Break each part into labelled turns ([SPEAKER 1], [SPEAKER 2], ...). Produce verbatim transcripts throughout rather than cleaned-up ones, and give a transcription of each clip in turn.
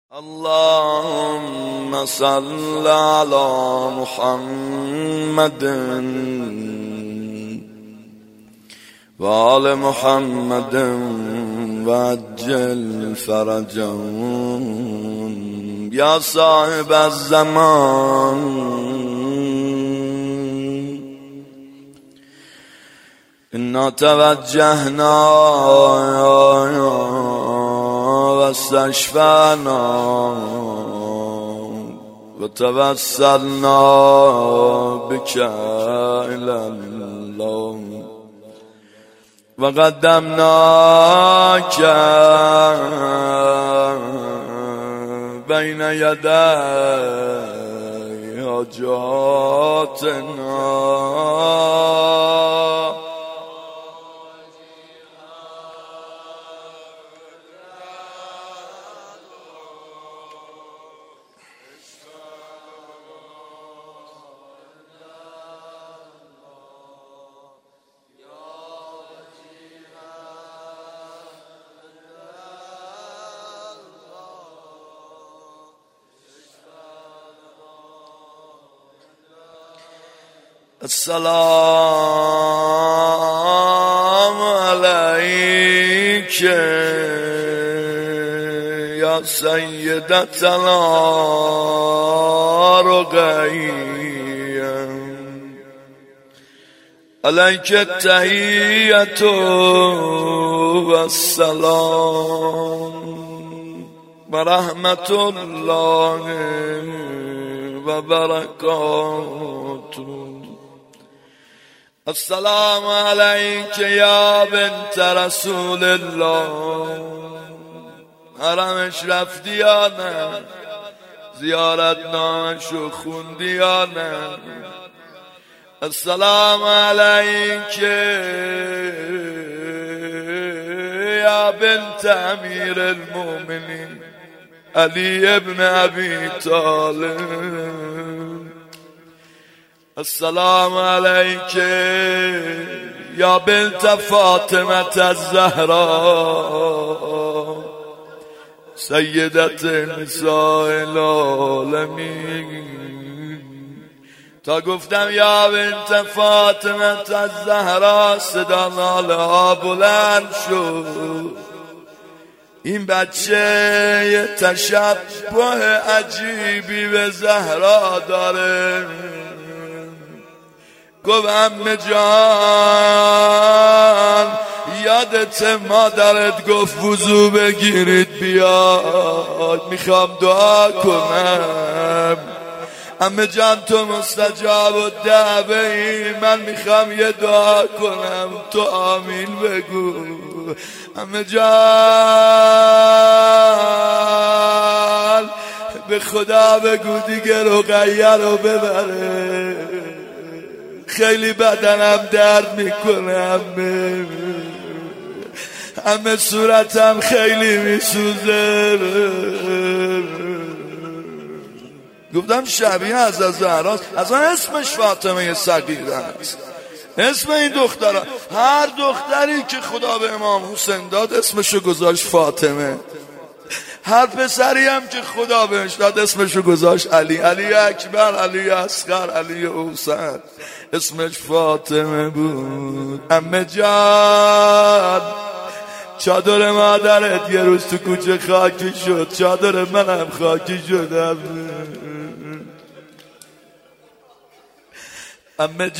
[SPEAKER 1] اللهم صل على محمد وآل محمد وعجل فرجهم يا صاحب الزمان. إنا توجهنا واستشفعنا وتوسلنا بك إلى الله وقدمناك بين يدي حاجاتنا. السلام عليك يا سيدتنا رقية، عليك التحية والسلام ورحمة الله وبركاته. السلام عليك يا بنت رسول الله، حرمش رفتی یا نه؟ زیارت نامشو خوندی یا نه؟ السلام عليك يا بنت امیر المؤمنین علی ابن ابی طالب. السلام عليك يا بنت فاطمة الزهراء سيدة نساء العالمين. تا گفتم یا بنت فاطمة الزهراء صدا ناله ها بلند شد. این بچه یه تشبه عجیبی به زهرا داره. گفت عمه جان یادت مادرت گفت وضو بگیرید بیاد، میخوام دعا کنم. عمه جان تو مستجاب الدعوه، من میخوام یه دعا کنم، تو آمین بگو. عمه جان به خدا بگو دیگه رقیه رو ببره، خیلی بدنم درد میکنه عمه، عمه صورتم خیلی میسوزه. گفتم شبیه از زهراست، اصلا اسمش فاطمه صغیره است. اسم این دخترها، هر دختری که خدا به امام حسین داد اسمشو گذاشت فاطمه، هر پسری هم که خدا بهش داد اسمشو گذاشت علی، علی اکبر، علی اصغر، علی اوسط، اسمش فاطمه بود. عمه جان چادر مادرت یه روز تو کوچه خاکی شد، چادر منم خاکی شدم. عمه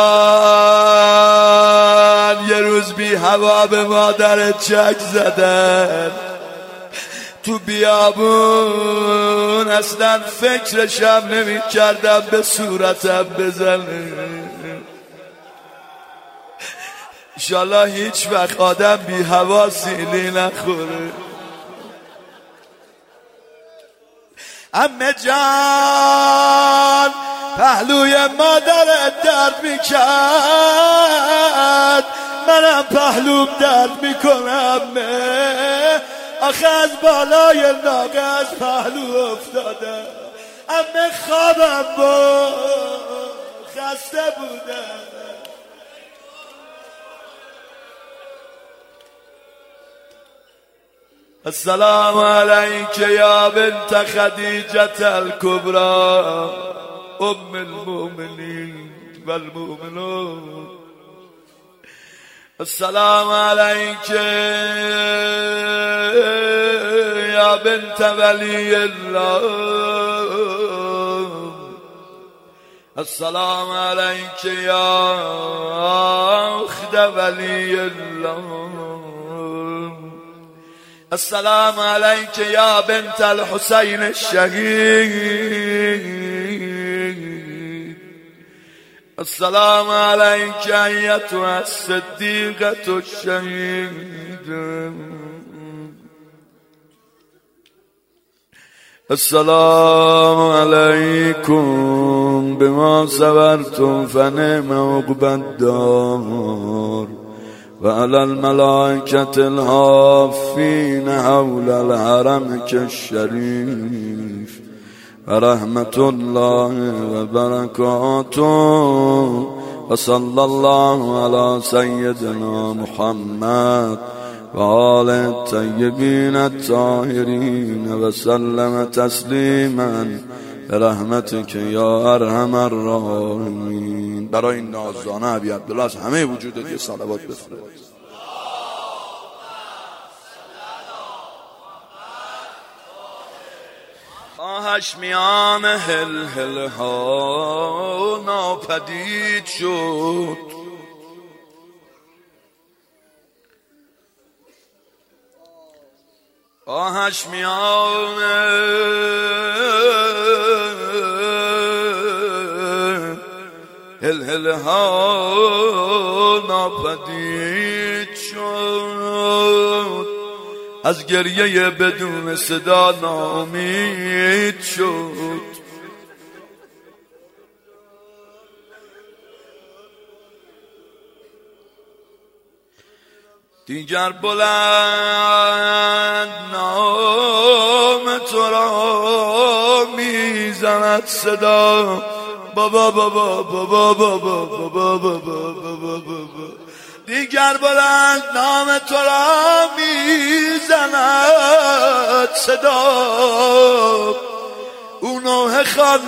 [SPEAKER 1] جان یه روز بی هوا به مادرت چک زدن تو بیابون، اصلا فکرشم نمی کردم به صورتم بزنه. انشالله هیچ وقت آدم بی هوا سیلی نخوره. عمه جان پهلوی مادرت درد میکرد، منم پهلوم درد میکنم. آخه از بالای ناقه از پهلو افتاده، عمه خوابم بود، خسته بودم. السلام عليك يا بنت خديجة الكبرى أم المؤمنين والمؤمنون. السلام عليك يا بنت ولي الله. السلام عليك يا أخت ولي الله. السلام عليك يا بنت الحسين الشهيد. السلام عليك أيتها الصديقة الشهيدة. السلام عليكم بما صبرتم فنعم عقبى الدار وعلى الملائكة الحافين حول الحرم الشريف ورحمة الله وبركاته. وصلى الله على سيدنا محمد وآل الطيبين الطاهرين وسلم تسلیما برحمتك یا ارحم الراحمین. برای این نازدانه ابی عبدالله از همه وجودت یه صلوات بفرست. آهش میان هل هل ها ناپدید شد. آهش میان هل هل ها ناپدید شد. از گریه بدون صدا ناامید شد. دیگر بلند نام تو را میزند صدا. بابا بابا بابا بابا بابا بابا بابا. دیگر بلند نام تو را میزند صدا. او نوح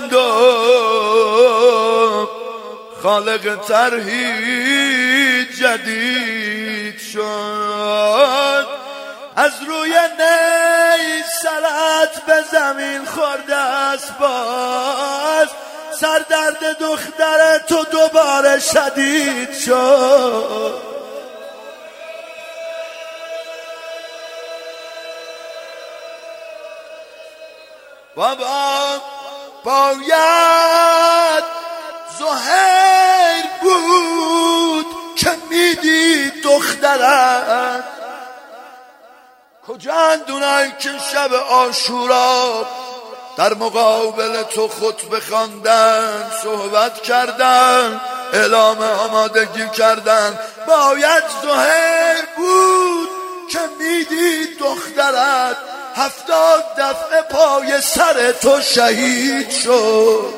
[SPEAKER 1] خواندم خالق طرحی جدید شد. از روی نی سرت به زمین خورده است باز. سردرد دختر تو دوباره شدید شد. بابا باید زهیر بود که میدید دخترت. کجا اندونایی که شب عاشورا در مقابل تو خطبه خواندن، صحبت کردن، اعلام آمادگی کردن. باید زهیر بود که میدید دخترت هفتاد دفعه پای سر تو شهید شد.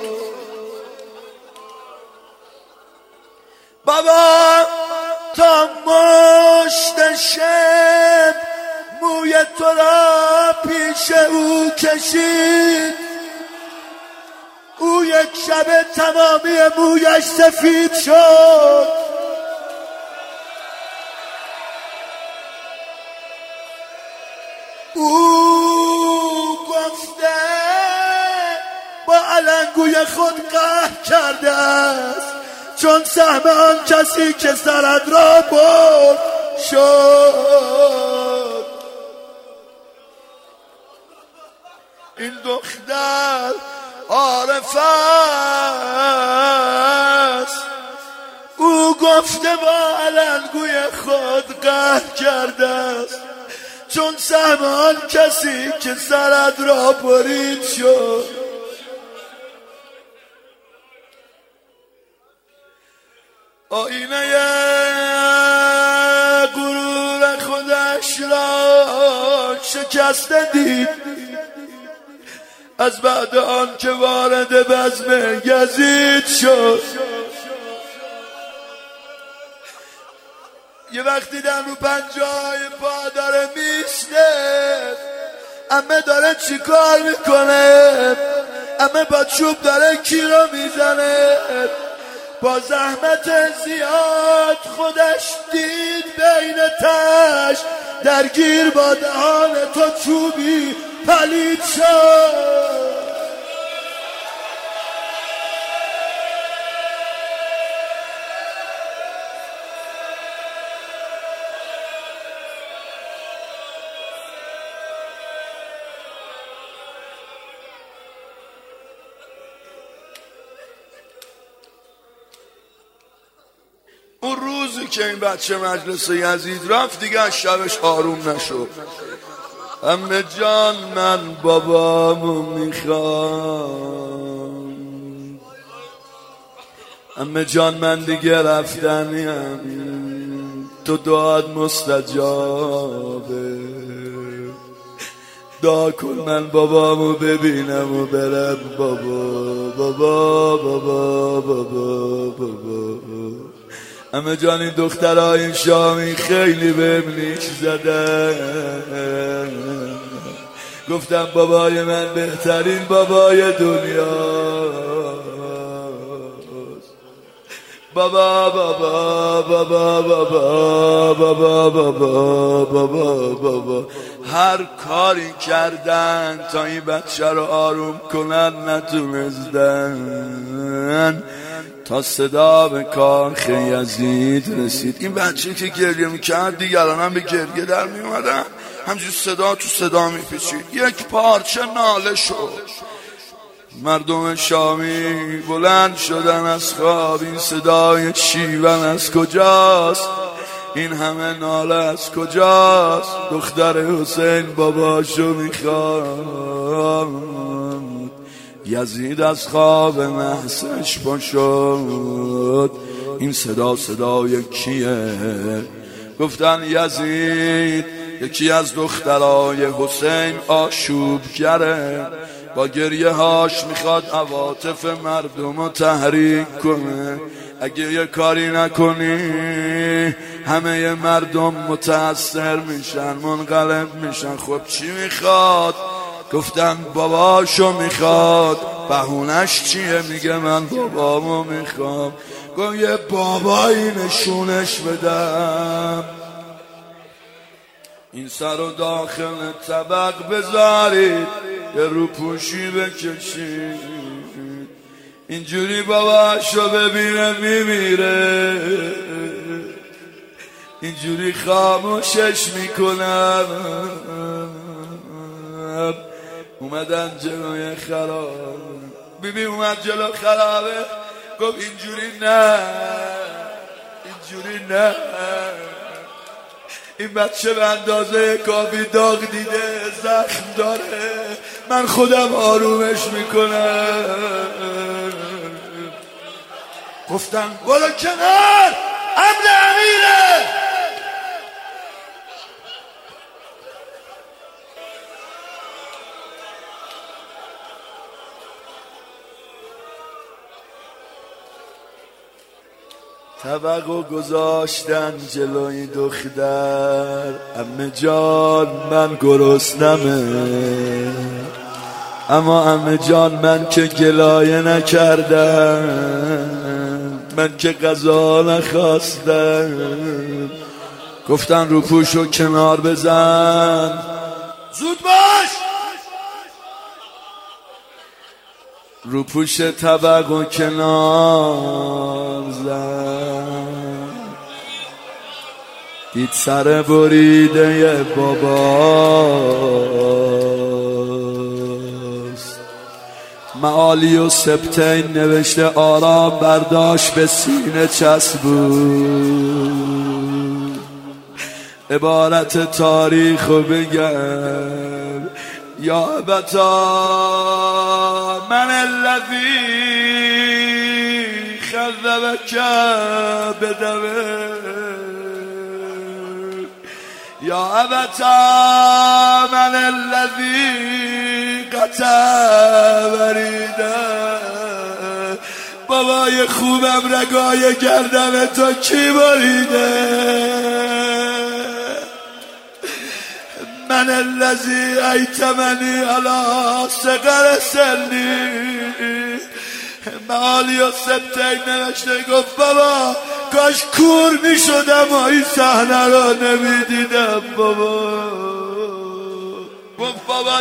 [SPEAKER 1] بابا تا مشت شب موی تو را پیش او کشید. او یک شب تمامی مویش سفید شد. او گفته با علنگوی خود قهر کرده است چون سهم آن کسی که سرت را برد شد. این دختر عارف است. او گفته با علنگوی خود قهر کرده است چون سهم آن کسی که سرت را برید شد. آینه غرور خودش را شکسته دید از بعد آن که وارد بزم یزید شد. یه وقتی در رو پنجای پا داره میشنه، امه داره چی کار میکنه؟ امه با چوب داره کی رو میزنه؟ با زحمت زیاد خودش دید بین تش، درگیر با دهان تو چوبی پلید شد. اون روزی که این بچه مجلس یزید رفت دیگه از شبش آروم نشد. عمه جان من بابامو میخوام، عمه جان من دیگه رفتنیم، تو دعات مستجابه، دعا کن من بابامو ببینم و برم. بابا بابا بابا بابا بابا. همه جان این دخترهای شامی خیلی به نیش زدن، گفتم بابای من بهترین بابای دنیاست. بابا بابا بابا بابا بابا بابا بابا بابا. هر کاری کردن تا این بچه رو آروم کنن نتونستن، تا صدا به کاخ یزید رسید. این بچه که گریه میکرد دیگران هم به گریه در میومدن، همجور صدا تو صدا میپیچید. یک پارچه ناله شد. مردم شامی بلند شدن از خواب. این صدای شیون از کجاست؟ این همه ناله از کجاست؟ دختر حسین باباشو میخواد. یزید از خواب محضش پا شد. این صدا صدای کیه؟ گفتن یزید یکی از دخترای حسین آشوبگره، با گریه هاش میخواد عواطف مردم رو تحریک کنه. اگه یه کاری نکنی همه مردم متاثر میشن، منقلب میشن. خب چی میخواد؟ گفتن باباشو میخواد. بهونش چیه؟ میگه من بابامو میخوام. گفت یه بابایی نشونش بدم. این سر رو داخل طبق بذارید، یه روپوشی بکشید، اینجوری باباشو ببینه میمیره. اینجوری خاموشش میکنم. اومدن جلوی خرابه، بیبی اومد جلو خرابه، گفت اینجوری نه، اینجوری نه. این بچه به اندازه کافی داغ دیده، زخم داره، من خودم آرومش میکنم. گفتن برو کنار، امر امیره. طبقو گذاشتن جلوی دختر. عمه جان من گرسنمه، اما عمه جان من که گلایه نکردم، من که غذا نخواستم. گفتن رو پوشو کنار بزن، زود باش. رو پوش طبق و کنار زن، دید سر بریده باباست. معالی و سبتین نوشته آرام برداشت به سینه چسبون. عبارت تاریخو بگم، یا ابتا من الذی خذبک بدمه، یا ابتا من الذی قطع وریده. بابای خوبم رگای گردن تو کی بریده؟ من الذی ایتمنی علی صغر سنی. معالی و سبتین نوشته گفت بابا کاش کور می شدم و این صحنه را نمی دیدم. بابا گفت بابا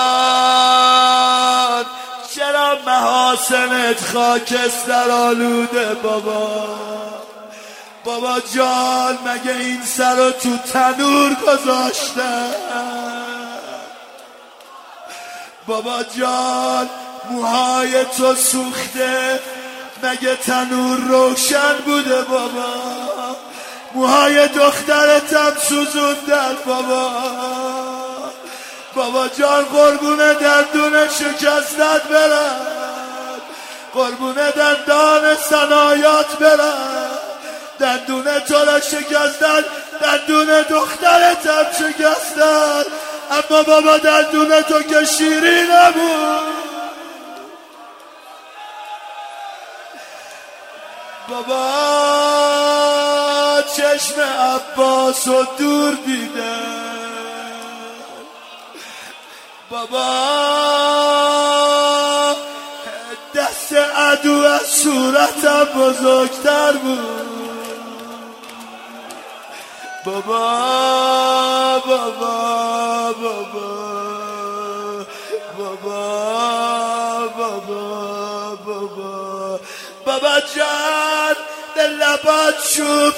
[SPEAKER 1] جان چرا محاسنت خاکستر آلوده؟ بابا بابا جان مگه این سر رو تو تنور گذاشتن؟ بابا جان موهای تو سوخته مگه تنور روشن بوده؟ بابا موهای دخترتم سوزوندن. بابا بابا جان قربونه دندون شکستت برم، قربونه دندان صنایات برم، دندون تو را شکستن، دندون دخترتم شکستن، اما بابا دندون تو که شیرین نبود. بابا چشم عباس و دور دیدم. بابا دست عدو از صورتم بزرگتر بود. بابا بابا بابا بابا بابا بابا بابا جان به لبات چوب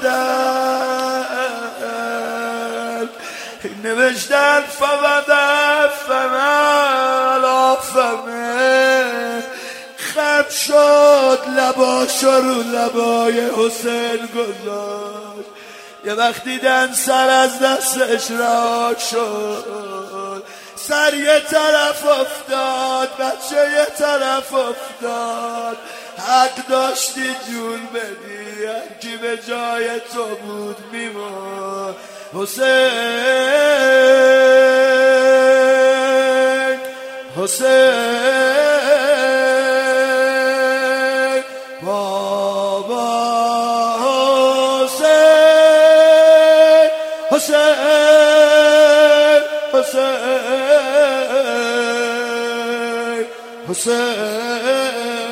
[SPEAKER 1] زدن، نوشتن فمده فمه لافمه، خم شد لباش رو لبای حسین گذاشت. یه وقت دیدن سر از دستش راه شد، سر یه طرف افتاد، بچه یه طرف افتاد. حق داشتی جون بدی، هرکی به جای تو بود میمون. حسین حسین بابا حسین حسین حسین حسین.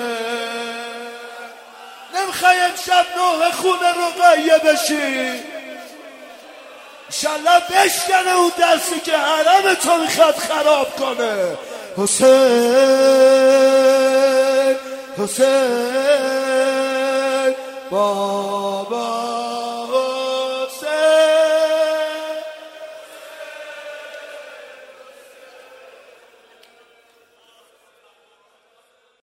[SPEAKER 1] نمیخوای امشب نوح خون رقیه بشی؟ انشالله بشکنه اون درسی که حرم تو میخواد خراب کنه. حسین حسین بابا